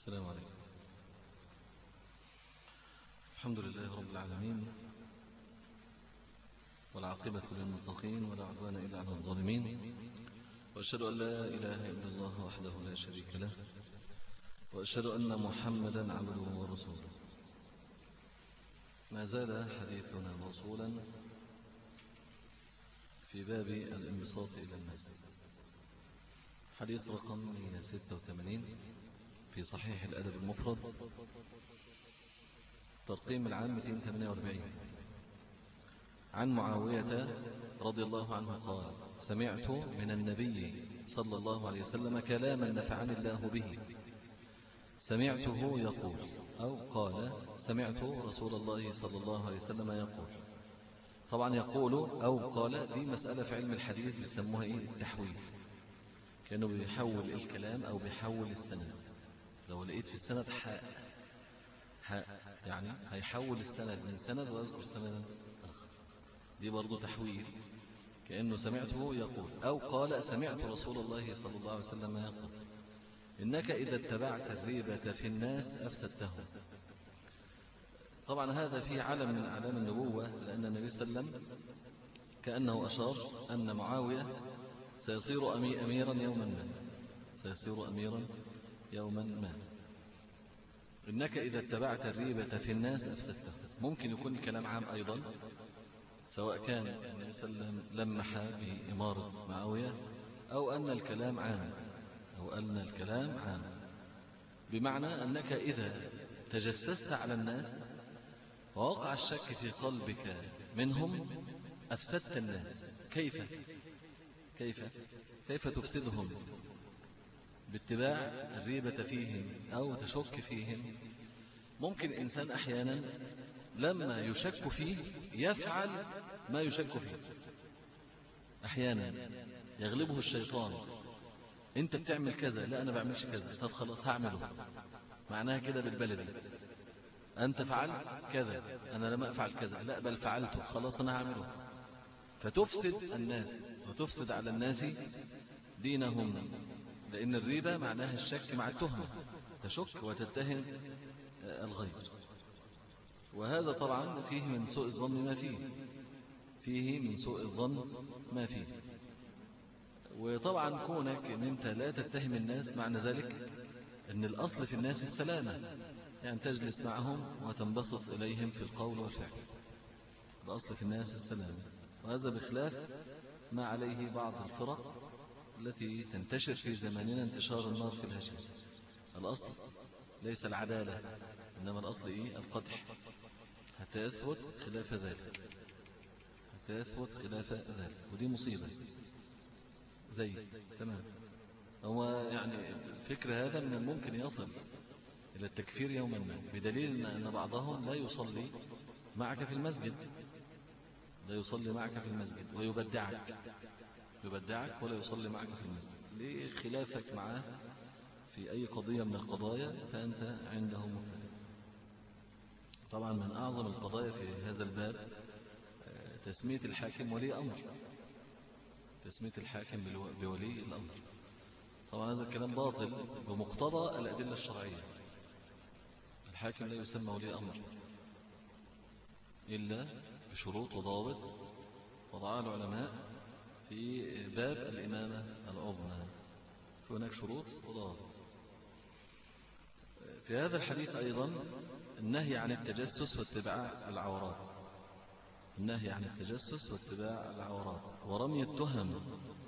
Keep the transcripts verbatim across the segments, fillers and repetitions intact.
السلام عليكم. الحمد لله رب العالمين، والعاقبة للمتقين، ولا عدوان إلا على الظالمين، وأشهد أن لا إله إلا الله وحده لا شريك له، وأشهد أن محمدا عبده ورسوله. ما زال حديثنا موصولا في باب الانبساط إلى الناس، حديث رقم مئة وستة وثمانين في صحيح الأدب المفرد، ترقيم العام مئتين وثمانية وأربعين. عن معاوية رضي الله عنه قال: سمعت من النبي صلى الله عليه وسلم كلاما نفعني الله به، سمعته يقول، أو قال سمعت رسول الله صلى الله عليه وسلم يقول. طبعا يقول أو قال دي مسألة في علم الحديث بيسموها إيه؟ التحويل. كانوا بيحول الكلام أو بيحول السند. لو لقيت في السند حاء حاء يعني هيحول السند من سند ويذكر سندا آخر، دي برضو تحويل، كأنه سمعته يقول أو قال سمعت رسول الله صلى الله عليه وسلم يقول: إنك إذا اتبعت الريبة في الناس أفسدتهم. طبعا هذا فيه علم من أعلام النبوة، لأن النبي صلى الله عليه وسلم كأنه أشار أن معاوية سيصير أميرا يوما ما، سيصير أميرا يوما ما. إنك إذا اتبعت الريبة في الناس أفسدتهم. ممكن يكون الكلام عام أيضا، سواء كان النبي صلى الله عليه وسلم لمح بإمارة معاوية، أو أن الكلام عام، أو أن الكلام عام بمعنى أنك إذا تجسست على الناس ووقع الشك في قلبك منهم أفسدت الناس. كيف كيف كيف تفسدهم؟ باتباع الريبة فيهم أو تشك فيهم. ممكن إنسان أحيانا لما يشك فيه يفعل ما يشك فيه، أحيانا يغلبه الشيطان، أنت بتعمل كذا، لا أنا بعملش كذا، طب خلاص هعمله. معناها كده بالبلدي، أنت فعلت كذا، أنا لم أفعل كذا، لا بل فعلته، خلاص أنا هعمله. فتفسد الناس وتفسد على الناس دينهم، لأن الريبة معناها الشك مع التهمة، تشك وتتهم الغير. وهذا طبعا فيه من سوء الظن ما فيه، فيه من سوء الظن ما فيه. وطبعا كونك ان انت لا تتهم الناس معنى ذلك ان الاصل في الناس السلامة، يعني تجلس معهم وتنبسط اليهم في القول والفعل، الاصل في الناس السلامة. وهذا بخلاف ما عليه بعض الفرق التي تنتشر في زماننا انتشار النار في الهشيم. الاصل ليس العدالة، انما الاصل ايه؟ القدح، حتى يثبت خلاف ذلك، حتى يثبت خلاف ذلك. ودي مصيبة زي تمام. هو يعني الفكر هذا من الممكن يصل إلى التكفير يوما ما، بدليل أن بعضهم لا يصلي معك في المسجد، لا يصلي معك في المسجد ويبدعك، يبدعك ولا يصلي معك في المسجد لخلافك معه في أي قضية من القضايا، فأنت عنده مبتدع. طبعا من أعظم القضايا في هذا الباب تسمية الحاكم ولي أمر، تسمية الحاكم بولي الأمر. طبعا هذا الكلام باطل بمقتضى الأدلة الشرعية. الحاكم لا يسمى ولي أمر إلا بشروط وضوابط وضعها العلماء في باب الإمامة العظمى، هناك شروط وضوابط. في هذا الحديث أيضا النهي عن التجسس واتباع العورات، النهي عن التجسس واتباع العورات ورمي التهم.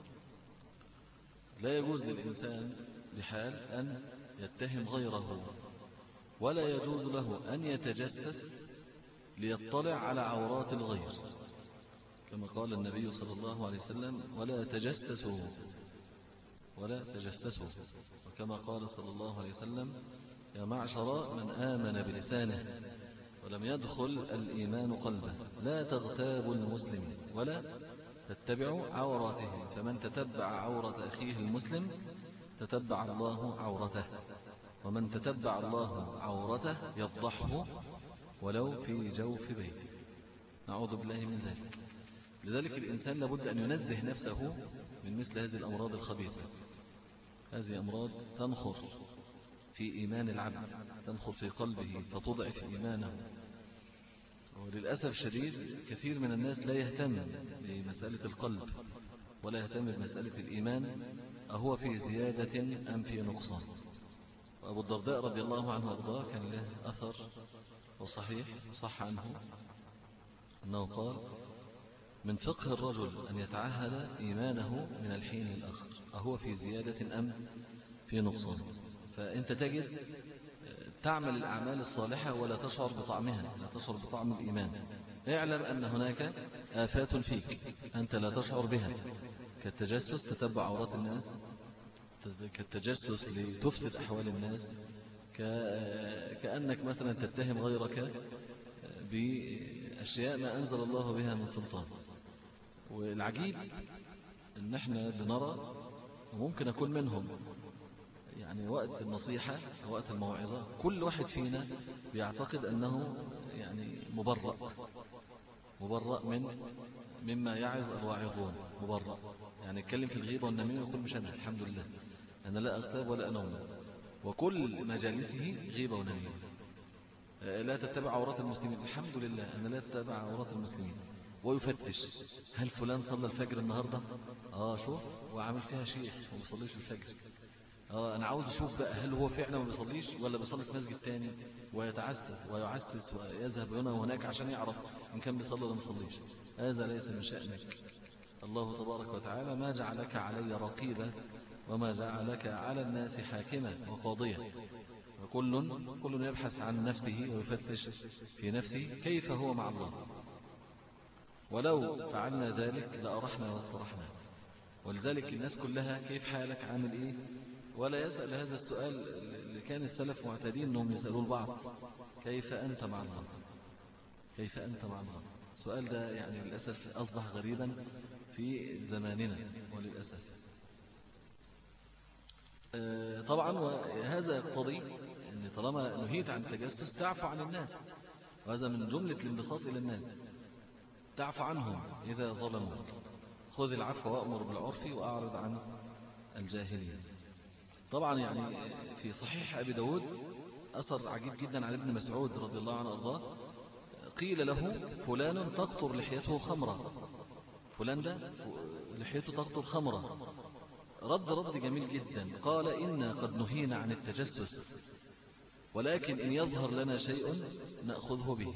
لا يجوز للإنسان بحال أن يتهم غيره، ولا يجوز له أن يتجسس ليطلع على عورات الغير، كما قال النبي صلى الله عليه وسلم: ولا تجسسوا ولا تجسسوا. وكما قال صلى الله عليه وسلم: يا معشر من آمن بلسانه ولم يدخل الإيمان قلبه لا تغتابوا المسلمين ولا تتبعوا عوراتهم، فمن تتبع عورة أخيه المسلم تتبع الله عورته، ومن تتبع الله عورته يفضحه ولو في جوف بيته. نعوذ بالله من ذلك. لذلك الإنسان لابد أن ينزه نفسه من مثل هذه الأمراض الخبيثة. هذه أمراض تنخر في إيمان العبد، تنخل في قلبه فتضعف إيمانه. وللأسف الشديد كثير من الناس لا يهتم بمسألة القلب ولا يهتم بمسألة الإيمان، أهو في زيادة أم في نقصان. وأبو الدرداء رضي الله عنه وارضاه كان له أثر وصحيح صح عنه أنه قال: من فقه الرجل أن يتعهد إيمانه من الحين للآخر، أهو في زيادة أم في نقصان. فأنت تجد تعمل الأعمال الصالحة ولا تشعر بطعمها، لا تشعر بطعم الإيمان. اعلم أن هناك آفات فيك أنت لا تشعر بها، كالتجسس، تتبع عورات الناس، كالتجسس لتفسد أحوال الناس، كأنك مثلا تتهم غيرك بأشياء ما أنزل الله بها من سلطان. والعجيب أن احنا بنرى، وممكن أكون منهم، يعني وقت النصيحة أو وقت الموعظة كل واحد فينا بيعتقد أنه يعني مبرأ مبرأ من مما يعظ الواعظون، مبرأ. يعني اتكلم في الغيبة والنميمة ويقول مش أنا، الحمد لله أنا لا أغتاب ولا أنوم، وكل مجالسه غيبة ونميمة. لا تتبع عورات المسلمين، الحمد لله أنا لا أتبع عورات المسلمين. ويفتش: هل فلان صلى الفجر النهاردة؟ آه شوف، وعمل فيها شيخ وما بيصليش الفجر. آه أنا عاوز أشوف بقى هل هو فعلا ما بيصليش ولا بيصلي في مسجد تاني، ويتعسس ويعسس ويذهب هنا وهناك عشان يعرف إن كان بيصلي ولا ما بيصليش. هذا ليس من شأنك. الله تبارك وتعالى ما جعلك علي رقيبا وما جعلك على الناس حاكما وقاضيا، وكل كل يبحث عن نفسه ويفتش في نفسه كيف هو مع الله. ولو فعلنا ذلك لأرحنا واسترحنا. ولذلك الناس كلها كيف حالك، عامل إيه، ولا يسأل هذا السؤال اللي كان السلف معتادين أنهم يسألوا البعض: كيف أنت مع الله، كيف أنت مع الله. السؤال ده يعني للأسف أصبح غريبا في زماننا وللأسف. طبعا وهذا يقتضي أن طالما نهيت عن التجسس تعفو عن الناس، وهذا من جملة الانبساط إلى الناس. تعفو عنهم إذا ظلموا، خذ العفو وأمر بالعرف وأعرض عن الجاهلين. طبعا يعني في صحيح أبي داود أثر عجيب جدا عن ابن مسعود رضي الله عنه وارضاه، قيل له: فلان تقطر لحيته خمرة، فلان ده لحيته تقطر خمرة. رد رد جميل جدا، قال: إنا قد نهينا عن التجسس، ولكن إن يظهر لنا شيء نأخذه به.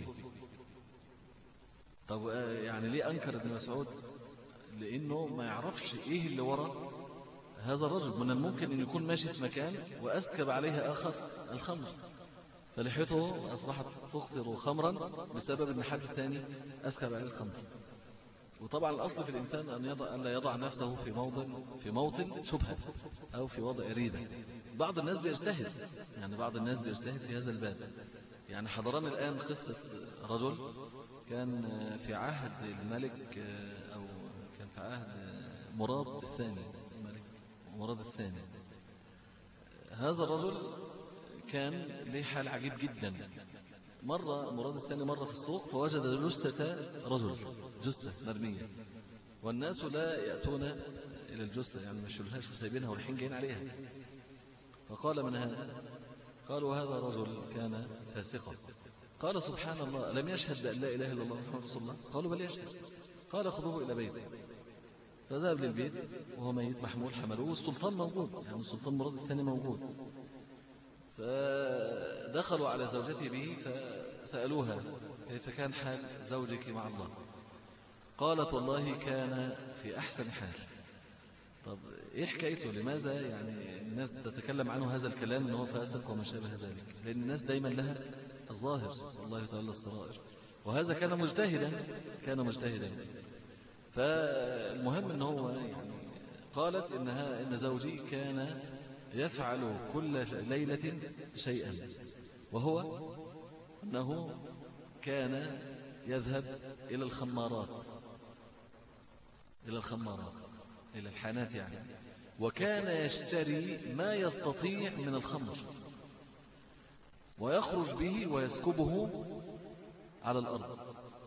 طب يعني ليه أنكر ابن مسعود؟ لأنه ما يعرفش إيه اللي وراء هذا الرجل. من الممكن أن يكون ماشي في مكان وأسكب عليها آخر الخمر، فلحيته أصبحت تقطر خمرا بسبب أن حد ثاني أسكب عليه الخمر. وطبعا الأصل في الإنسان أن يضع أن لا يضع نفسه في موضع في موطن شبهة أو في وضع ريبة. بعض الناس بيجتهد، يعني بعض الناس بيجتهد في هذا الباب. يعني حضرنا الآن قصة رجل كان في عهد الملك، أو كان في عهد مراد الثاني، الملك مراد الثاني. هذا الرجل كان له حال عجيب جدا. مرة مراد الثاني مرة في السوق فوجد جثة رجل، جثة مرمية، والناس لا يأتون إلى الجثة، يعني مش لهاش وسايبينها والحين جايين عليها. فقال: من هذا؟ قالوا: هذا رجل كان فاسقا. قال: سبحان الله، ألم يشهد بأن لا إله إلا الله محمد رسول الله؟ قالوا: بل يشهد. قال: خذوه إلى بيته. فذهب للبيت وهو ميت محمول، حملوه، والسلطان موجود، يعني السلطان مراد الثاني موجود. فدخلوا على زوجته به فسألوها: كيف كان حال زوجك مع الله؟ قالت: والله كان في أحسن حال. طب إيه حكايته؟ لماذا يعني الناس تتكلم عنه هذا الكلام أنه فاسق وما شابه ذلك؟ لأن الناس دايما لها الظاهر، والله تعالى السرائر. وهذا كان مجتهدا، كان مجتهدا. فالمهم أنه هو يعني قالت إنها إن زوجي كان يفعل كل ليلة شيئا، وهو أنه كان يذهب إلى الخمارات، إلى الخمارات إلى الحانات يعني، وكان يشتري ما يستطيع من الخمر ويخرج به ويسكبه على الأرض.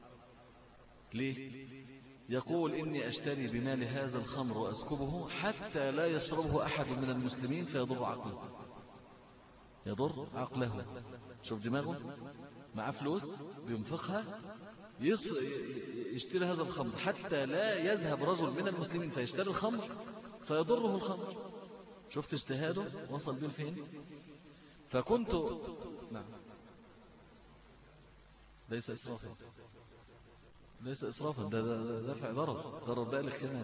ليه؟ يقول: إني أشتري بمال هذا الخمر وأسكبه حتى لا يشربه أحد من المسلمين فيضر عقله. يضر عقله. شوف دماغه معاه فلوس بينفقها يشتري هذا الخمر، حتى لا يذهب رجل من المسلمين فيشتري الخمر فيضره الخمر. شفت اجتهاده وصل بيه فين. فكنت نعم ليس إسرافا، ليس إسرافا، ده, ده, ده دفع ضرر، ضرر بالغ كمان.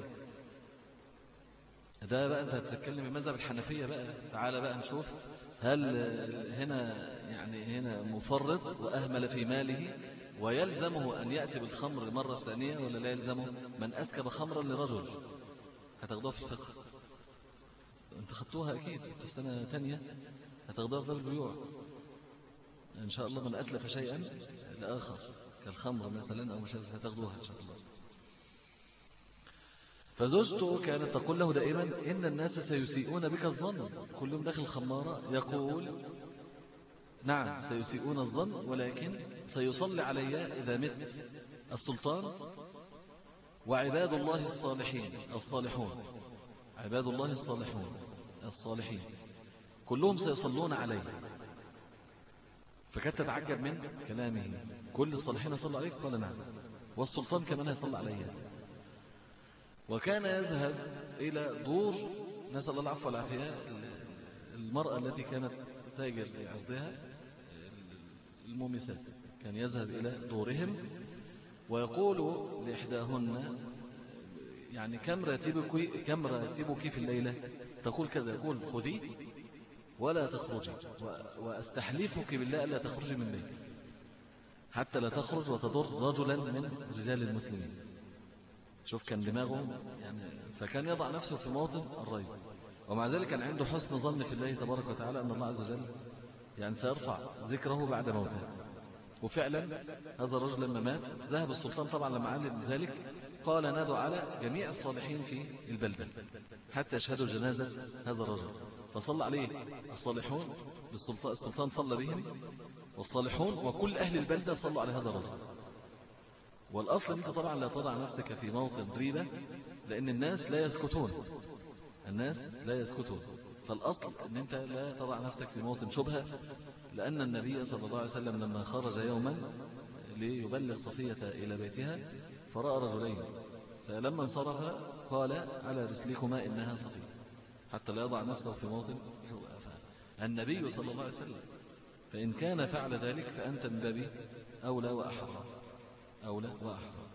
ده بقى أنت هتتكلم بمذهب الحنفية بقى. تعال بقى نشوف هل هنا يعني هنا مفرط وأهمل في ماله ويلزمه أن يأتي بالخمر مرة ثانية، ولا لا يلزمه؟ من أسكب خمرا لرجل هتاخدوها في الفقه، أنت خدتوها أكيد في سنة ثانية، هتاخدوها في البيوع إن شاء الله. من أتلف شيئا لآخر كالخمر مثلا أو مش هتاخدوها إن شاء الله. فزوجته كانت تقول له دائما إن الناس سيسيئون بك الظن. كل يوم داخل الخمارة يقول نعم سيسيئون الظن، ولكن سيصلي علي إذا مت السلطان وعباد الله الصالحين الصالحون، عباد الله الصالحون الصالحين كلهم سيصلون علي. فكانت تتعجب من كلامه، كل الصالحين يصلوا عليك؟ قال نعم، والسلطان كمان يصلى علي. وكان يذهب إلى دور، نسأل الله العفو والعافية، المرأة التي كانت تاجر بعرضها المومسات، كان يذهب إلى دورهم ويقول لإحداهن يعني كم راتبك كم راتبك في الليلة؟ تقول كذا، يقول خذي ولا تخرجي، وأستحلفك بالله ألا تخرجي من بيتك حتى لا تخرج وتضر رجلا من رجال المسلمين. شوف كان دماغه يعني، فكان يضع نفسه في موطن الريب، ومع ذلك كان عنده حسن ظن في الله تبارك وتعالى أن الله عز وجل يعني سيرفع ذكره بعد موته. وفعلا هذا الرجل لما مات ذهب السلطان طبعا لما علم ذلك قال نادوا على جميع الصالحين في البلدة حتى يشهدوا جنازة هذا الرجل، فصلى عليه الصالحون بالسلطان، السلطان صلى بهم والصالحون وكل أهل البلدة صلوا على هذا الرجل. والأصل أنت طبعا لا تضع نفسك في موطن ريبة، لأن الناس لا يسكتون، الناس لا يسكتون. فالأصل أن أنت لا تضع نفسك في موطن شبهة، لأن النبي صلى الله عليه وسلم لما خرج يوما ليبلغ صفية إلى بيتها فرأى رجلين، فلما انصرف قال على رسلكما إنها صفية، حتى لا يضع نفسه في موطن شبهة. النبي صلى الله عليه وسلم، فإن كان فعل ذلك فأنت من باب أولى وأحرى، أولى وأحرى.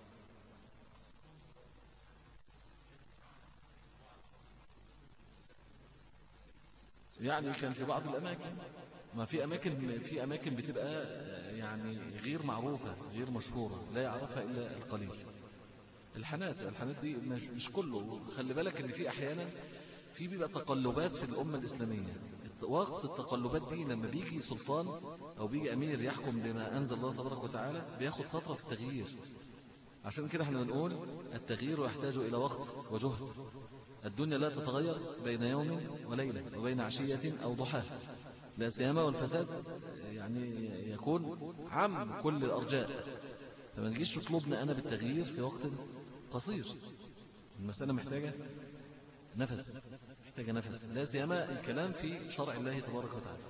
يعني كان في بعض الأماكن، ما في أماكن في أماكن بتبقى يعني غير معروفة غير مشهورة لا يعرفها إلا القليل. الحانات الحانات دي مش, مش كله. خلي بالك إن في أحيانا في بيبقى تقلبات في الأمة الإسلامية. وقت التقلبات دي لما بيجي سلطان أو بيجي أمير يحكم بما أنزل الله تبارك وتعالى بياخد فترة في التغيير. عشان كده احنا بنقول التغيير يحتاج إلى وقت وجهد. الدنيا لا تتغير بين يوم وليلة وبين عشية أو ضحاها، لا سيما والفساد يعني يكون عام كل الأرجاء. فما نجيش تطلبنا أنا بالتغيير في وقت قصير. المسألة محتاجة نفس، محتاجة نفس، لا سيما الكلام في شرع الله تبارك وتعالى.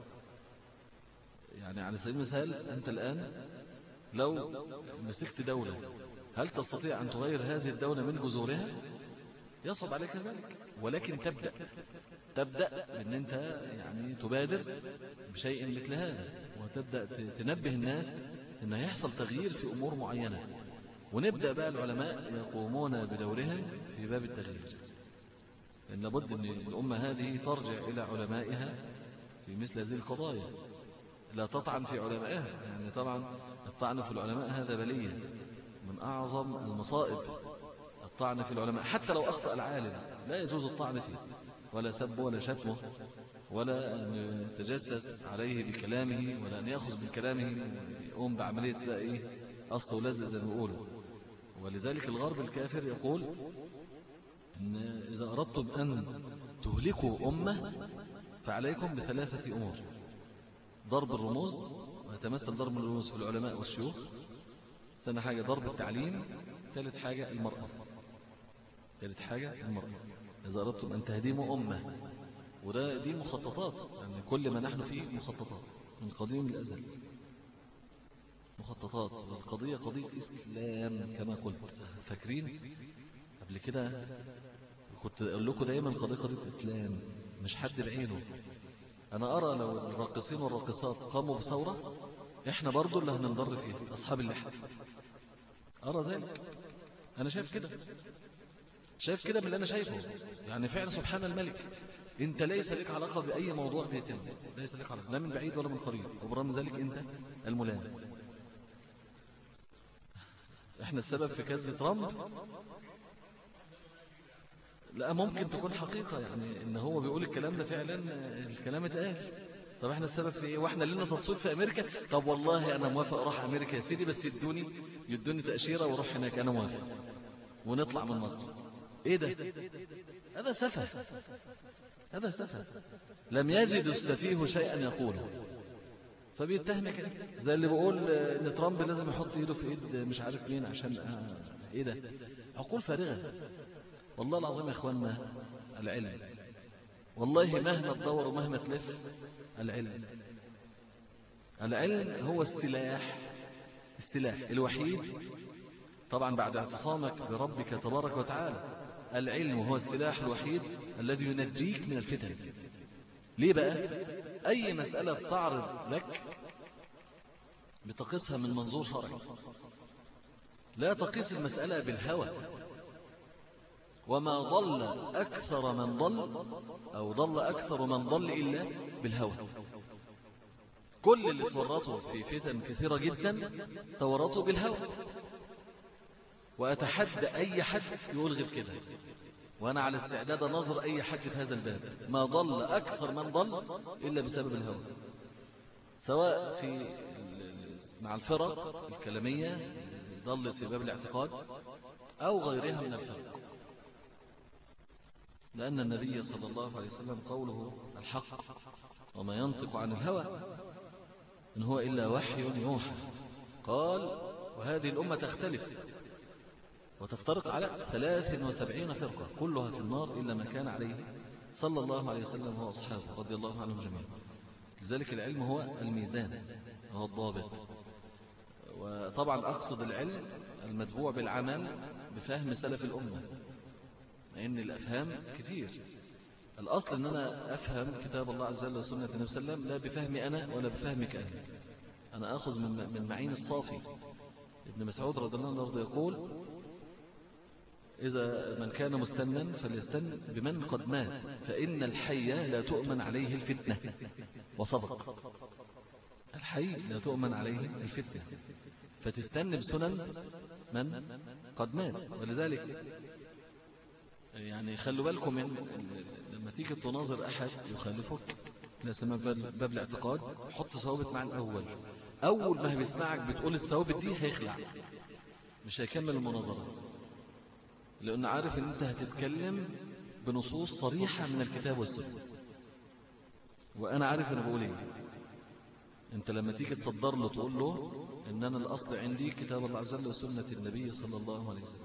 يعني على سبيل المثال أنت الآن لو مسكت دولة هل تستطيع أن تغير هذه الدولة من جذورها؟ يصعب عليك ذلك، ولكن تبدأ تبدأ بأن أنت يعني تبادر بشيء مثل هذا، وتبدأ تنبه الناس أن يحصل تغيير في أمور معينة، ونبدأ بقى العلماء يقومون بدورهم في باب التغيير. لأن لابد أن الأمة هذه ترجع إلى علمائها في مثل هذه القضايا، لا تطعن في علمائها. يعني طبعا الطعن في العلماء هذا بلية من أعظم المصائب، الطعن في العلماء حتى لو أخطأ العالم لا يجوز الطعن فيه، ولا سب ولا شتمه، ولا أن يتجسس عليه بكلامه، ولا أن يأخذ بكلامه يقوم بعملية إيه أصل ولزق زي ما بيقولوا. ولذلك الغرب الكافر يقول إن إذا أردتم أن تهلكوا أمة فعليكم بثلاثة أمور: ضرب الرموز، ويتمثل ضرب الرموز في العلماء والشيوخ. ثاني حاجة ضرب التعليم. ثالث حاجة المرأة. ثالث حاجة المرأة. إذا أردتم أن تهدموا أمة وده دي مخططات، يعني كل ما نحن فيه مخططات من قديم الأزل، مخططات. والقضية قضية إسلام كما قلت. فاكرين قبل كده كنت أقول لكم دايما قضية قضية إسلام، مش حد بعينه. أنا أرى لو الراقصين والراقصات قاموا بثورة إحنا برضو اللي هننضر فيها، أصحاب اللحى. أرى ذلك، أنا شايف كده، شايف كده من اللي أنا شايفه. يعني فعلا سبحان الملك، أنت ليس لك علاقة بأي موضوع بيتم، ليس لك علاقة لا من بعيد ولا من قريب، وبرغم ذلك أنت الملام. إحنا السبب في كذب ترامب؟ لا، ممكن تكون حقيقة، يعني إن هو بيقول الكلام ده فعلا، الكلام اتقال. طب احنا السبب في ايه؟ واحنا لنا تصويت في امريكا؟ طب والله انا موافق اروح امريكا يا سيدي، بس يدوني يدوني تأشيرة واروح هناك، انا موافق، ونطلع من مصر. ايه ده؟ هذا سفه، هذا سفه. لم يجد السفيه شيئا يقوله فبيتهم كده، زي اللي بيقول ان ترامب لازم يحط ايده في ايد مش عارف مين عشان آه ايه ده؟ عقول فارغة. والله العظيم يا اخواننا، العلم والله مهما تدور ومهما تلف، العلم العلم هو السلاح، السلاح الوحيد طبعا بعد اعتصامك بربك تبارك وتعالى. العلم هو السلاح الوحيد الذي ينجيك من الفتن. ليه بقى؟ أي مسألة تعرض لك بتقيسها من منظور شرعي، لا تقيس المسألة بالهوى. وما ضل أكثر من ضل أو ضل أكثر من ضل إلا بالهوى. كل اللي تورطوا في فتن كثيرة جدا تورطوا بالهوى، وأتحدى أي حد يقول غير كده، وأنا على استعداد نظر أي حد في هذا الباب. ما ضل أكثر من ضل إلا بسبب الهوى، سواء في مع الفرق الكلامية ضلت في باب الاعتقاد أو غيرها من الفرق. لأن النبي صلى الله عليه وسلم قوله الحق وما ينطق عن الهوى إن هو إلا وحي يوحى. قال وهذه الأمة تختلف وتفترق على ثلاث وسبعين فرقة كلها في النار إلا من كان عليه صلى الله عليه وسلم هو أصحابه رضي الله عنهم جميعا. لذلك العلم هو الميزان، هو الضابط. وطبعا أقصد العلم المتبوع بالعمل بفهم سلف الأمة، لأن الأفهام كتير. الأصل أن أنا أفهم كتاب الله عز وجل وسنة النبي صلى الله عليه وسلم لا بفهمي أنا ولا بفهمك أنا. أنا أخذ من من معين الصافي. ابن مسعود رضي الله عنه يقول إذا من كان مستنا فليستن بمن قد مات فإن الحي لا تؤمن عليه الفتنة. وصدق، الحي لا تؤمن عليه الفتنة، فتستن بسنن من قد مات. ولذلك يعني خلوا بالكم من لما تيجي تناظر أحد يخالفك لا سمى باب الاعتقاد، حط ثوابت مع الأول. أول ما بيسمعك بتقول الثوابت دي هيخلع، مش هيكمل المناظرة، لأنه عارف أن أنت هتتكلم بنصوص صريحة من الكتاب والسنة، وأنا عارف أنا بقول إيه. أنت لما تيجي تصدر له تقول له إن أنا الأصل عندي كتاب الله عز وجل وسنة النبي صلى الله عليه وسلم،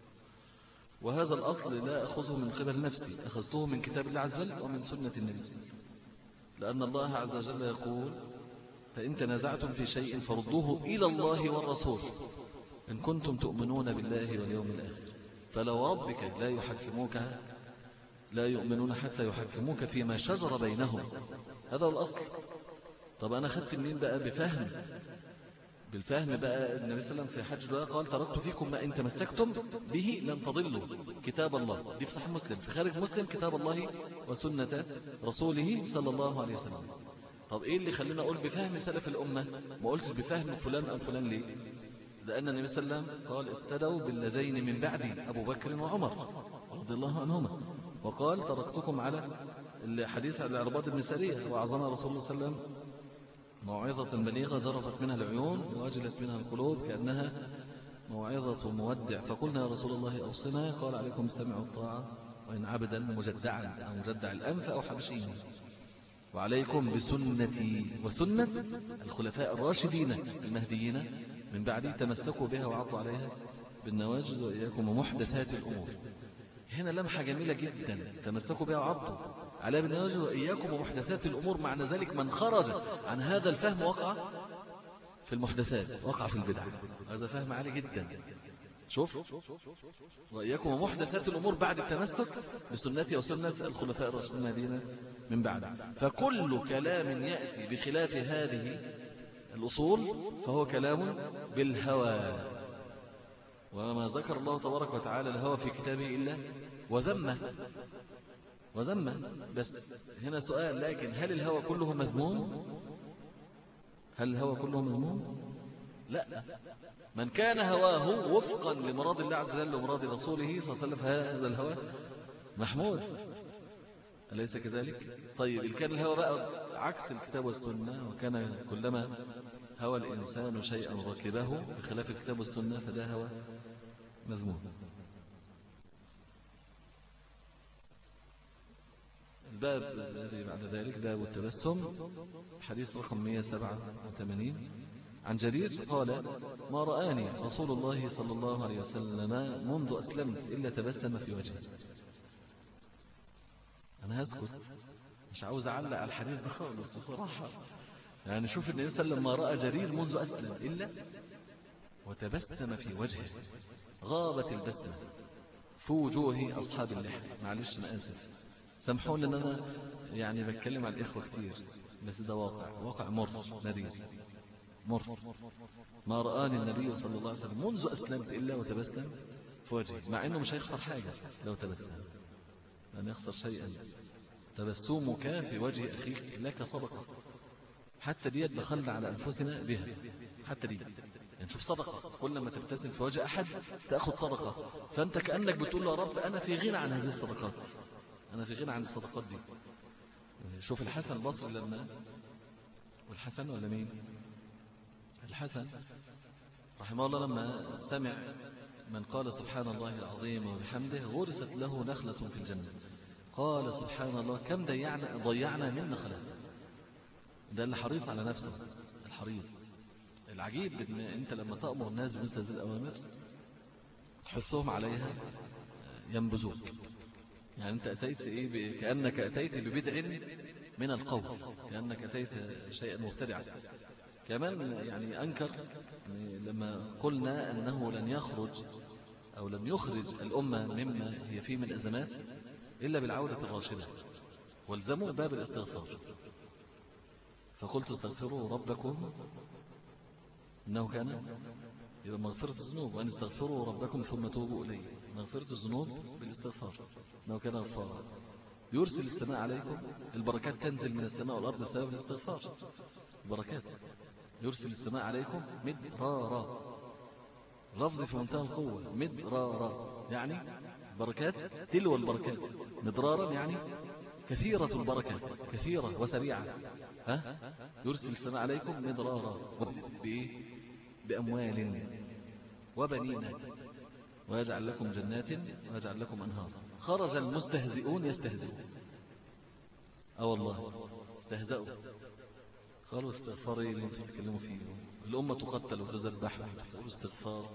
وهذا الأصل لا أخذه من قبل نفسي، أخذته من كتاب الله عز وجل ومن سنة النبي صلى الله عليه وسلم. لأن الله عز وجل يقول فإن تنازعتم في شيء فردوه إلى الله والرسول إن كنتم تؤمنون بالله واليوم الآخر. فلو ربك لا يحكموك لا يؤمنون حتى يحكموك فيما شجر بينهم. هذا هو الأصل. طب أنا خدت منين بقى؟ بفهم، بالفهم بقى. النبي صلى الله عليه وسلم في حج الوداع قال تركت فيكم ما إن تمسكتم به لن تضلوا كتاب الله، دي في صحيح مسلم. في خارج مسلم كتاب الله وسنة رسوله صلى الله عليه وسلم. طب إيه اللي خلينا أقول بفهم سلف الأمة ما قلتش بفهم فلان أو فلان؟ ليه؟ لأن النبي صلى الله عليه وسلم قال اقتدوا بالذين من بعدي أبو بكر وعمر رضي الله عنهما، وقال تركتكم على الحديث على العرباض بن سارية وعظنا رسول الله صلى الله عليه وسلم موعظة بليغة ذرفت منها العيون ووجلت منها القلوب كأنها موعظة مودع. فقلنا يا رسول الله أوصنا، قال عليكم السمع والطاعة وإن عبدا مجدعا أو مجدع الأنف أو حبشيا، وعليكم بسنتي وسنة الخلفاء الراشدين المهديين من بعدي تمسكوا بها وعضوا عليها بالنواجذ وإياكم ومحدثات الأمور. هنا لمحة جميلة جدا، تمسكوا بها وعضوا على ابن وجه وإياكم ومحدثات الأمور. معنى ذلك من خرج عن هذا الفهم وقع في المحدثات، وقع في البدع. هذا فهم عالي جدا. شوف، وإياكم ومحدثات الأمور بعد التمسك بسنتي وسنة الخلفاء الراشدين المهديين من بعد. فكل كلام يأتي بخلاف هذه الأصول فهو كلام بالهوى، وما ذكر الله تبارك وتعالى الهوى في كتابه إلا وذمه وذمه. بس هنا سؤال، لكن هل الهوى كله مذموم؟ هل الهوى كله مذموم؟ لا. من كان هواه وفقا لمراد الله عز وجل ومراد رسوله صلى الله عليه وسلم فهذا الهوى محمود، أليس كذلك؟ طيب، إن كان الهوى بقى عكس الكتاب والسنة، وكان كلما هوى الإنسان شيئا ركبه بخلاف الكتاب والسنة فده هوى مذموم. الباب الذي بعد ذلك باب التبسم، حديث رقم مئة وسبعة وثمانين عن جرير قال: ما رآني رسول الله صلى الله عليه وسلم منذ أسلمت إلا تبسم في وجهي. أنا هسكت، مش عاوز أعلق على الحديث ده خالص بصراحة. يعني شوف النبي صلى الله عليه وسلم ما رأى جرير منذ أسلم إلا وتبسم في وجهه، غابت البسمة في وجوه أصحاب اللحى. معلش أنا آسف، سامحوني أن أنا يعني بتكلم عن الإخوة كتير، بس ده واقع، واقع مر مرير مر. ما رآني النبي صلى الله عليه وسلم منذ أسلمت إلا وتبسم في وجهه، مع أنه مش هيخسر حاجة لو تبسم، لن يخسر شيئا. تبسمك في وجه أخيك لك صدقة، حتى دي دخلنا على أنفسنا بها، حتى دي يعني شوف صدقة، كل ما تبتسم في وجه أحد تأخذ صدقة. فأنت كأنك بتقول له يا رب أنا في غنى عن هذه الصدقات، أنا في غنى عن الصدقات دي. شوف الحسن البصري لما، والحسن ولا مين؟ الحسن رحمه الله لما سمع من قال سبحان الله العظيم وبحمده غرست له نخلة في الجنة، قال سبحان الله كم ضيعنا ضيعنا من نخلات. ده اللي حريص على نفسه، الحريص. العجيب ان انت لما تأمر الناس بمثل هذه الأوامر تحثهم عليها ينبذوك. يعني انت أتيت إيه؟ كأنك أتيت ببدع من القول، كأنك أتيت شيئا مبتدعا. كمان يعني أنكر لما قلنا أنه لن يخرج أو لن يخرج الأمة مما هي فيه من أزمات إلا بالعودة الراشدة، والزموا باب الاستغفار. فقلت استغفروا ربكم إنه كان، يبقى مغفرة الذنوب، وأن استغفروا ربكم ثم توبوا إليه. مغفرة الذنوب بالاستغفار، إنه كان غفارا. يرسل السماء عليكم، البركات تنزل من السماء والأرض بسبب الاستغفار. البركات يرسل السماء عليكم مدرارا، لفظ في منتهى القوة، مدرارا يعني بركات تلو البركات، مدرارا يعني كثيرة البركات، كثيرة وسريعة. ها؟ يرسل السماء عليكم مدرارا بإيه؟ بأموال وبنين ويجعل لكم جنات ويجعل لكم أنهار. خرج المستهزئون يستهزئون، اه والله استهزأوا، قالوا استغفاري اللي انتم تتكلموا فيه، الأمة تقتل وتذبح وتقول استغفار.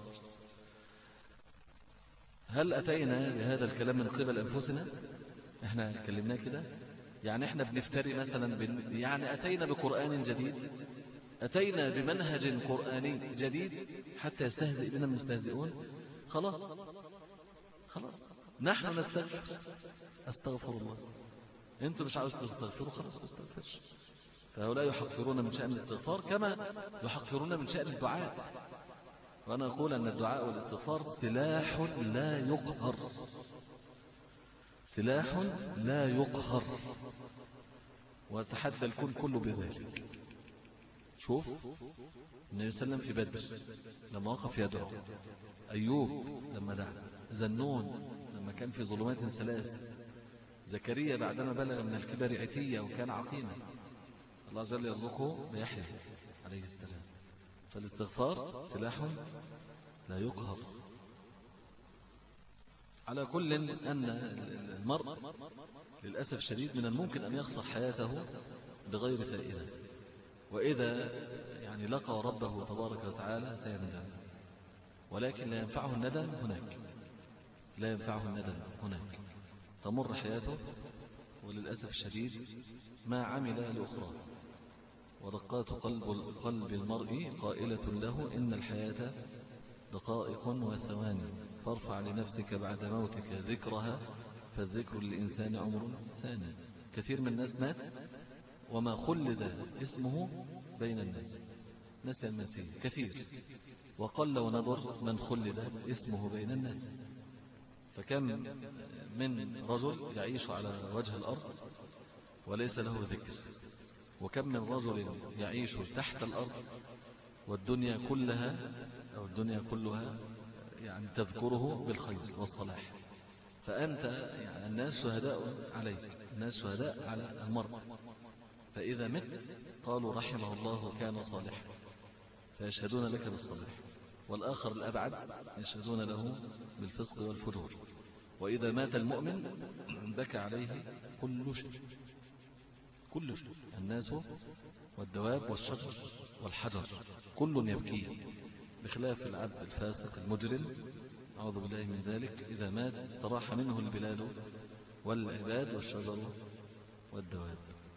هل أتينا بهذا الكلام من قبل أنفسنا؟ احنا كلمناه كده؟ يعني احنا بنفتري مثلا بن... يعني أتينا بقرآن جديد، أتينا بمنهج قرآني جديد حتى يستهزئ بنا المستهزئون. خلاص خلاص نحن نستغفر، أستغفر الله. انتم مش عاوز تستغفروا، خلاص ما تستغفرش. فهؤلاء يحقرون من شأن الاستغفار كما يحقرون من شأن الدعاء. وأنا أقول أن الدعاء والاستغفار سلاح لا يقهر، سلاح لا يقهر، وتحدى الكل كله بذلك. شوف النبي صلى الله عليه وسلم في بدر لما وقف يدعو، أيوب لما دعا، ذنون لما كان في ظلمات ثلاث، زكريا بعدما بلغ من الكبر عتية وكان عقيما، الله عز وجل يرزقه بيحيى عليه السلام. فالاستغفار سلاح لا يقهر. على كل أن المرء للأسف الشديد من الممكن أن يخسر حياته بغير فائدة، وإذا يعني لقى ربه تبارك وتعالى سيندم، ولكن لا ينفعه الندم هناك، لا ينفعه الندم هناك. تمر حياته وللأسف الشديد ما عمل لأخرى. ودقات قلب قلب المرء قائلة له إن الحياة دقائق وثواني، فارفع لنفسك بعد موتك ذكرها، فالذكر للإنسان عمر ثاني. كثير من الناس مات وما خلد اسمه بين الناس، نسي المنسي كثير، وقل ونظر من خلد اسمه بين الناس. فكم من رجل يعيش على وجه الأرض وليس له ذكر، وكم من رجل يعيش تحت الأرض والدنيا كلها أو الدنيا كلها يعني تذكره بالخير والصلاح. فأنت يعني الناس شهداء عليك، الناس شهداء على المرء، فإذا مت قالوا رحمه الله كان صالحا فيشهدون لك بالصلاح، والآخر الأبعد يشهدون له بالفسق والفجور. وإذا مات المؤمن بكى عليه كل شيء، كل شيء، الناس والدواب والشجر والحجر كل يبكيه، بخلاف العبد الفاسق المجرم أعوذ بالله من ذلك، إذا مات استراح منه البلاد والعباد والشجر والدواب.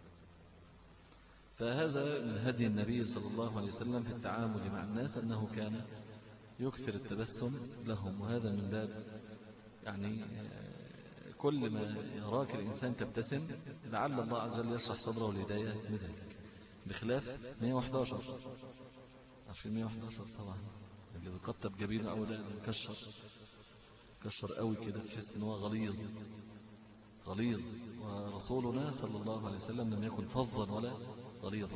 فهذا من هدي النبي صلى الله عليه وسلم في التعامل مع الناس أنه كان يكثر التبسم لهم. وهذا من باب يعني كل ما يراك الإنسان تبتسم لعل الله عز وجل يشرح صدره لهداية مثلك، بخلاف مئة وأحد عشر. عشرين مئة وأحد عشر طبعا اللي بيقطب جبينه أو لا مكشر كشر قوي كده، تحس ان هو غليظ غليظ. ورسولنا صلى الله عليه وسلم لم يكن فظا ولا غليظا.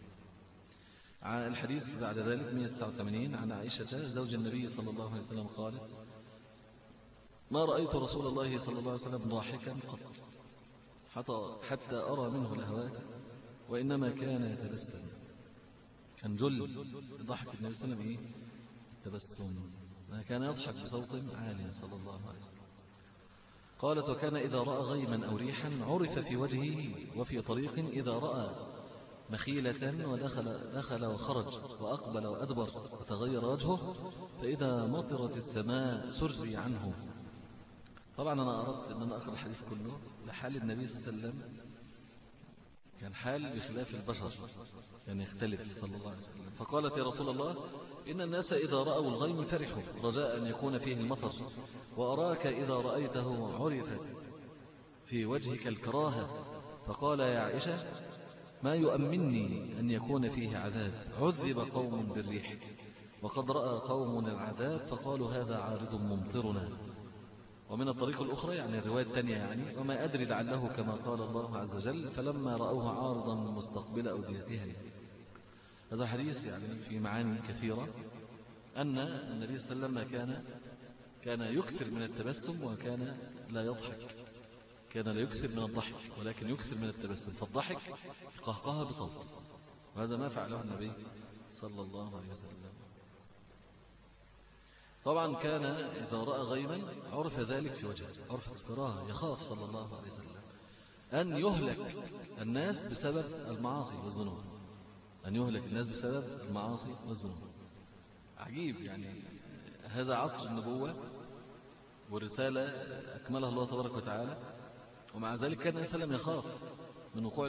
الحديث بعد ذلك مئة وتسعة وثمانين عن عائشة زوج النبي صلى الله عليه وسلم قالت: ما رأيت رسول الله صلى الله عليه وسلم ضاحكا قط حتى, حتى أرى منه الهوات، وإنما كان يتبسم. كان جل ضحك النبي صلى الله عليه وسلم إيه؟ التبسم، ما كان يضحك بصوت عالي صلى الله عليه وسلم. قالت: وكان إذا رأى غيما أو ريحا عرف في وجهه، وفي طريق إذا رأى مخيلة ودخل دخل وخرج وأقبل وأدبر وتغير وجهه، فإذا مطرت السماء سري عنه. طبعا أنا أردت أن أنا أقرأ الحديث كله لحال النبي صلى الله عليه وسلم، كان حال بخلاف البشر، كان يختلف صلى الله عليه وسلم. فقالت: يا رسول الله، إن الناس إذا رأوا الغيم فرحوا رجاء أن يكون فيه المطر، وأراك إذا رأيته عرفت في وجهك الكراهة. فقال: يا عائشة، ما يؤمنني أن يكون فيه عذاب، عذب قوم بالريح وقد رأى قوم العذاب فقالوا هذا عارض ممطرنا. ومن الطريق الأخرى يعني الرواية الثانية يعني: وما أدري لعله كما قال الله عز وجل فلما رأوه عارضا مستقبل أوديتها. هذا الحديث يعني في معاني كثيرة، أن النبي صلى الله عليه وسلم كان كان يكثر من التبسم وكان لا يضحك، كان لا يكثر من الضحك ولكن يكثر من التبسم. فالضحك قهقها بصوت، وهذا ما فعله النبي صلى الله عليه وسلم. طبعا كان إذا رأى غيما عرف ذلك في وجهه، عرف الكراهة، يخاف صلى الله عليه وسلم أن يهلك الناس بسبب المعاصي والذنوب، أن يهلك الناس بسبب المعاصي والذنوب. عجيب يعني، هذا عصر النبوة والرسالة أكملها الله تبارك وتعالى، ومع ذلك كان النبي صلى الله عليه وسلم يخاف من وقوع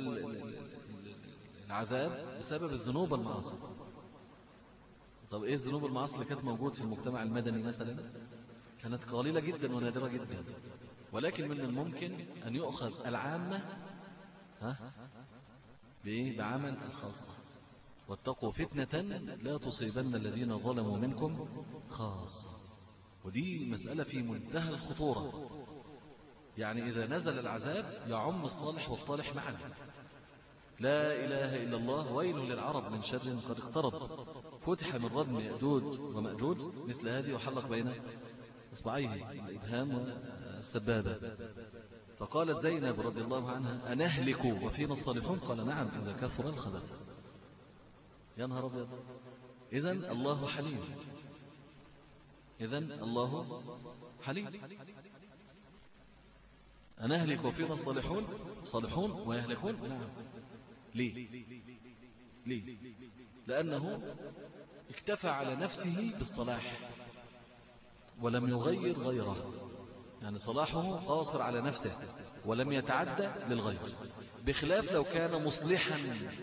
العذاب بسبب الذنوب والمعاصي. طب إيه الذنوب والمعاصي اللي كانت موجود في المجتمع المدني مثلا؟ كانت قليلة جدا ونادرة جدا، ولكن من الممكن أن يؤخذ العامة ها بإيه؟ بعمل الخاصة. واتقوا فتنة لا تصيبن الذين ظلموا منكم خاصة. ودي مسألة في منتهى الخطورة، يعني إذا نزل العذاب يعم الصالح والطالح معا. لا إله إلا الله، ويل للعرب من شر قد اقترب، فتح من ردم يأجوج ومأجوج مثل هذه وحلق بين إصبعيه الإبهام والسبابة. فقالت زينب رضي الله عنها: أنهلك وفينا الصالحون؟ قال: نعم إذا كثر الخبث. يا نهار أبيض! إذن الله حليم، إذن الله حليم. أنهلك وفينا الصالحون صالحون ويهلكون؟ نعم. ليه؟ ليه؟ لأنه اكتفى على نفسه بالصلاح ولم يغير غيره. يعني صلاحه قاصر على نفسه ولم يتعدى للغير، بخلاف لو كان مصلحا.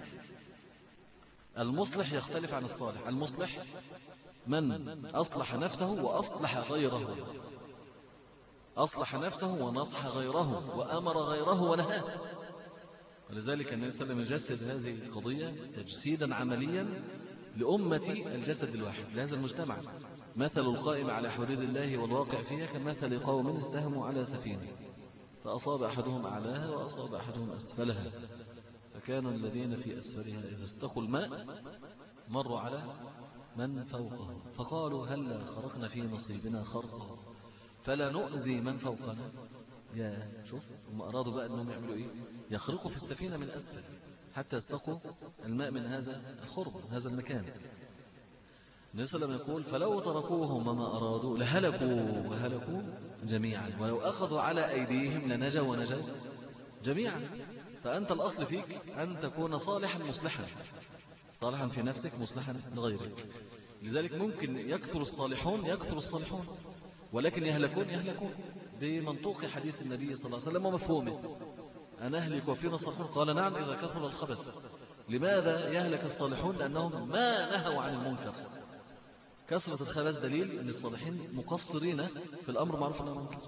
المصلح يختلف عن الصالح. المصلح من أصلح نفسه وأصلح غيره، أصلح نفسه ونصح غيره وأمر غيره ونهاه. ولذلك النبي صلى الله عليه وسلم يجسد هذه القضية تجسيدا عمليا لأمة الجسد الواحد لهذا المجتمع. مثل القائم على حدود الله والواقع فيها كمثل قوم استهموا على سفينة فأصاب أحدهم أعلاها وأصاب أحدهم أسفلها، فكان الذين في أسفلها إذا استقوا الماء مروا على من فوقه فقالوا هل خرقنا في نصيبنا خرقا فلا نؤذي من فوقنا. يا شوف هم أرادوا بقى أنهم يعملوا إيه؟ يخرقوا في السفينة من أسفل حتى يستقوا الماء من هذا الخرق من هذا المكان. النبي صلى الله عليه وسلم يقول فلو تركوهم وما أرادوا لهلكوا وهلكوا جميعا، ولو أخذوا على أيديهم لنجوا ونجوا جميعا. فأنت الأصل فيك أن تكون صالحا مصلحا، صالحا في نفسك مصلحا لغيرك. لذلك ممكن يكثر الصالحون يكثر الصالحون ولكن يهلكون يهلكون بمنطوق حديث النبي صلى الله عليه وسلم ومفهومه. أنا أهلك وفينا الصالحون؟ قال نعم إذا كثر الخبث. لماذا يهلك الصالحون؟ لأنهم ما نهوا عن المنكر. كثرة الخبث دليل أن الصالحين مقصرين في الأمر معروف والنهي عن المنكر.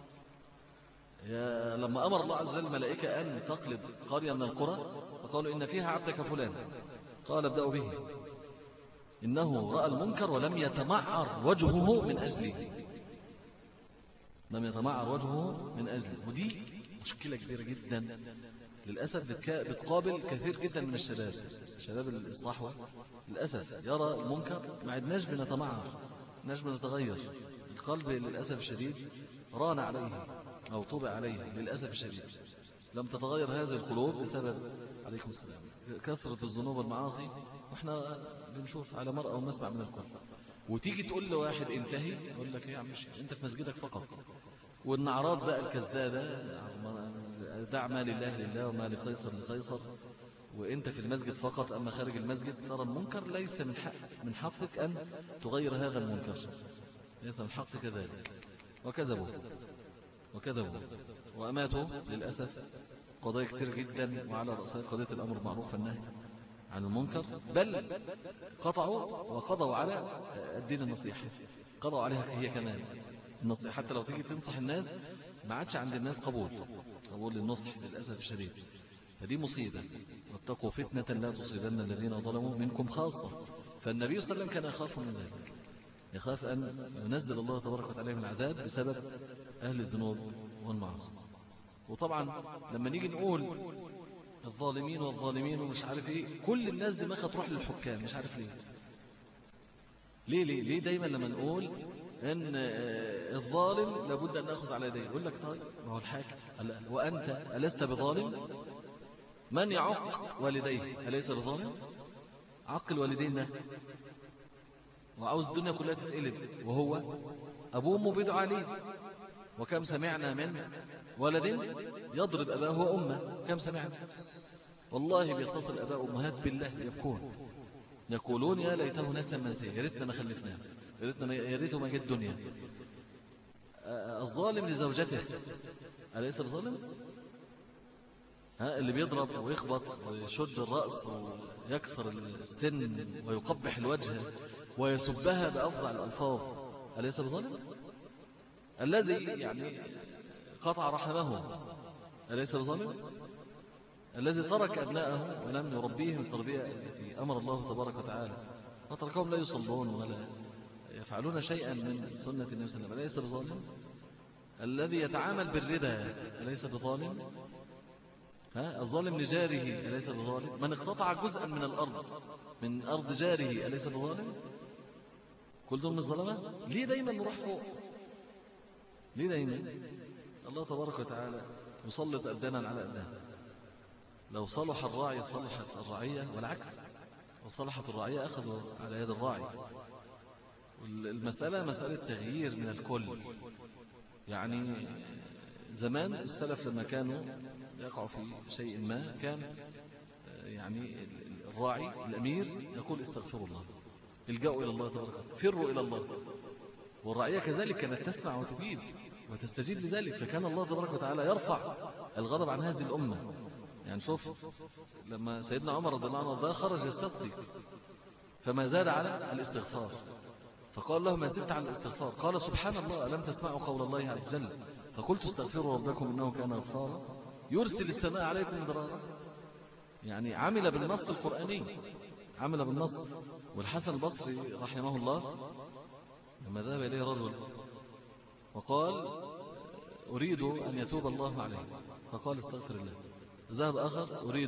لما أمر الله عز وجل الملائكة أن تقلب قرية من القرى فقالوا إن فيها عبدك فلان، قال ابدأوا به إنه رأى المنكر ولم يتمعر وجهه من أجله، لم يتمعر وجهه من أجله. ودي مشكلة كبيرة جدا للأسف بتقابل كثير جدا من الشباب، شباب الإصلاح للأسف يرى المنكر ما عدناش بنتمعر، ما عدناش بنتغير. القلب للأسف الشديد ران عليه أو طبع عليه للأسف الشديد، لم تتغير هذه القلوب بسبب عليكم السلام كثرة الذنوب والمعاصي. وإحنا بنشوف على مرأة ومسمع من الكل، وتيجي تقول لواحد انتهي يقول لك يا عم انت في مسجدك فقط. والنعرات بقى الكذابة دع ما لله لله وما لقيصر لقيصر، وانت في المسجد فقط أما خارج المسجد ترى المنكر ليس من حق من حقك أن تغير هذا المنكر، ليس من حقك ذلك. وكذبوا وكذبوا وأماتوا للأسف قضايا كتير جدا، وعلى رأسها قضية الأمر بالمعروف والنهي عن المنكر، بل قطعوا وقضوا على الدين النصيحة، قضوا عليها هي كمان النصيحة. حتى لو تيجي تنصح الناس ما عادش عند الناس قبول قبول للنصح للأسف الشديد. فدي مصيبة. واتقوا فتنة لا تصيبن الذين ظلموا منكم خاصة. فالنبي صلى الله عليه وسلم كان يخاف من ذلك، يخاف أن ينزل الله تبارك وتعالى من العذاب بسبب أهل الذنوب والمعاصي. وطبعا لما نيجي نقول الظالمين والظالمين ومش عارف ايه، كل الناس دماغها تروح للحكام، مش عارف ليه ليه ليه, ليه دايما لما نقول ان الظالم لابد ان ناخذ على يديه، يقول لك طيب ما هو الحاكم وانت ألست بظالم؟ من يعق والديه أليس بظالم؟ عق الوالدين ده وعاوز الدنيا كلها تتقلب، وهو أبوه أمه بيدعو عليه. وكم سمعنا من ولد يضرب أباه وأمه، كم سمعنا والله بيتصل أباء وأمهات بالله يبكون يقولون يا ليته نسيا منسيا، يا ريتنا ما خلفناه، يا ريتنا يا ريته ما جت الدنيا. الظالم لزوجته أليس بظالم؟ ها اللي بيضرب ويخبط ويشد الرأس ويكسر السن ويقبح الوجه ويسبها بأفظع الألفاظ أليس بظالم؟ الذي يعني قطع رحمه أليس بظالم؟ الذي ترك أبناءه ولم يربيهم التربية التي أمر الله تبارك وتعالى فتركهم لا يصلون ولا يفعلون شيئا من سنة النبي صلى الله عليه وسلم أليس بظالم؟ الذي يتعامل بالربا أليس بظالم؟ ها الظالم لجاره أليس بظالم؟ من اقتطع جزءا من الأرض من أرض جاره أليس بظالم؟ كل دول مش ظلمة؟ ليه دايما نروح فوق؟ ليه دايما الله تبارك وتعالى يسلط أبدانا على أبدان؟ لو صلح الراعي صلحت الرعية والعكس، وصلحت الرعية أخذوا على يد الراعي. المسألة مسألة تغيير من الكل. يعني زمان السلف لما كانوا يقعوا في شيء ما كان يعني الراعي الأمير يقول استغفروا الله، الجأوا إلى الله تبارك وتعالى، فروا إلى الله. والرعية كذلك كانت تسمع وتجيب، وتستجيب لذلك. فكان الله تبارك وتعالى يرفع الغضب عن هذه الأمة. يعني شوف لما سيدنا عمر رضي الله عنه خرج يستسقي فما زاد على الاستغفار، فقال له ما زلت على الاستغفار؟ قال سبحان الله ألم تسمعوا قول الله عز وجل فقلت استغفروا ربكم إنه كان غفارا يرسل السماء عليكم مدرارا. يعني عمل بالنص القرآني، عمل بالنص. والحسن البصري رحمه الله لما ذهب إليه رجل وقال أريد أن يتوب الله عليه فقال استغفر الله. ذهب آخر أريد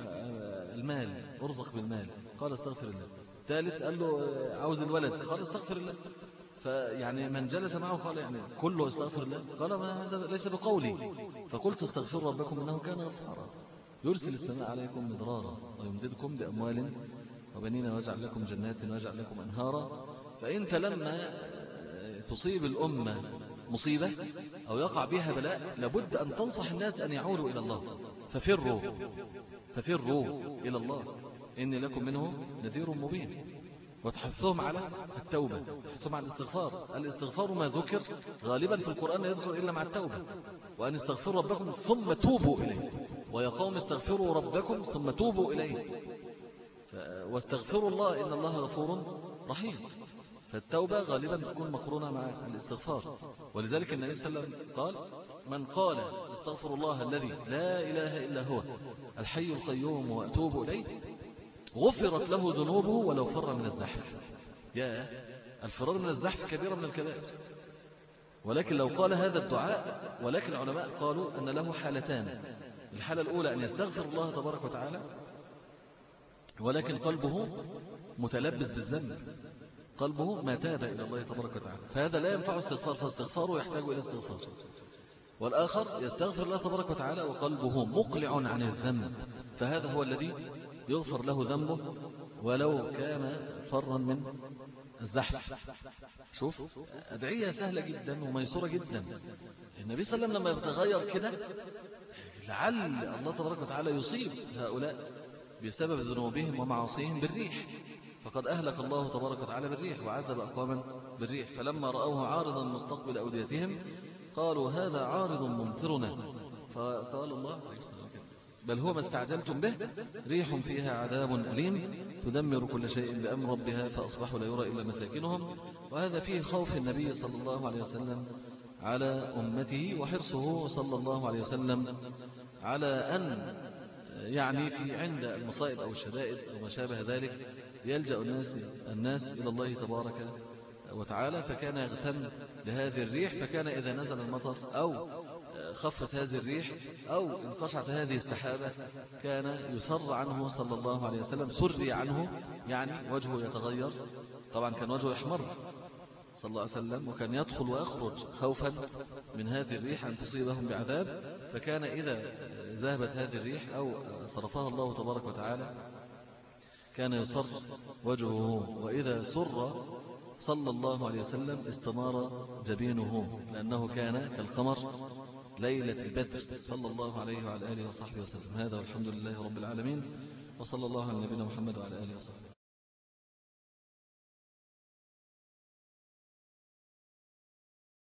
المال أرزق بالمال قال استغفر الله. ثالث قال له عاوز الولد قال استغفر الله. فيعني من جلس معه قال يعني كله استغفر الله؟ قال ما هذا ليس بقولي. فقلت استغفروا ربكم إنه كان غفارا يرسل السماء عليكم مدرارا ويمددكم بأموال وبنين ويجعل لكم جنات ويجعل لكم أنهارا. فإنت لما تصيب الأمة مصيبة أو يقع بها بلاء لابد أن تنصح الناس أن يعودوا إلى الله. ففروا ففروا إلى الله إني لكم منه نذير مبين. وتحثهم على التوبة، تحثهم على الاستغفار. الاستغفار ما ذكر غالبا في القرآن لا يذكر إلا مع التوبة. وأن استغفروا ربكم ثم توبوا إليه ويا قوم استغفروا ربكم ثم توبوا إليه واستغفروا الله إن الله غفور رحيم. فالتوبة غالبا تكون مقرونة مع الاستغفار. ولذلك النبي صلى الله عليه وسلم قال من قال استغفر الله الذي لا إله إلا هو الحي القيوم وأتوب إليه غفرت له ذنوبه ولو فر من الزحف. يا الفرار من الزحف كبيرة من الكبائر. ولكن لو قال هذا الدعاء، ولكن العلماء قالوا أن له حالتان. الحالة الأولى أن يستغفر الله تبارك وتعالى ولكن قلبه متلبس بالذنب، قلبه ما تاب إلى الله تبارك وتعالى، فهذا لا ينفع استغفار، فاستغفاره يحتاج إلى استغفار. والآخر يستغفر الله تبارك وتعالى وقلبه مقلع عن الذنب، فهذا هو الذي يغفر له ذنبه ولو كان فرا من الزحف. شوف أدعية سهلة جدا وميسورة جدا. النبي صلى الله عليه وسلم لما يتغير كده لعل الله تبارك وتعالى يصيب هؤلاء بسبب ذنوبهم ومعاصيهم بالريح، فقد أهلك الله تبارك وتعالى بالريح وعذب أقواما بالريح. فلما رأوه عارضا مستقبل أوديتهم قالوا هذا عارض ممطرنا، فقال الله بل هو ما استعجلتم به ريح فيها عذاب أليم تدمر كل شيء بأمر ربها فأصبحوا لا يرى إلا مساكنهم. وهذا فيه خوف النبي صلى الله عليه وسلم على أمته وحرصه صلى الله عليه وسلم على أن يعني في عند المصائب أو الشدائد أو ما شابه ذلك يلجأ الناس, الناس إلى الله تبارك وتعالى. فكان يغتم لهذه الريح، فكان إذا نزل المطر أو خفت هذه الريح أو انقشعت هذه السحابة كان يسر عنه صلى الله عليه وسلم، سري عنه يعني وجهه يتغير. طبعا كان وجهه يحمر صلى الله عليه وسلم، وكان يدخل ويخرج خوفا من هذه الريح أن تصيبهم بعذاب. فكان إذا ذهبت هذه الريح أو صرفها الله تبارك وتعالى كان يصر وجهه، وإذا سر صلى الله عليه وسلم استنار جبينه لأنه كان كالقمر ليلة البدر صلى الله عليه وعلى آله وصحبه وسلم. هذا والحمد لله رب العالمين، وصلى الله على نبينا محمد وعلى آله وصحبه.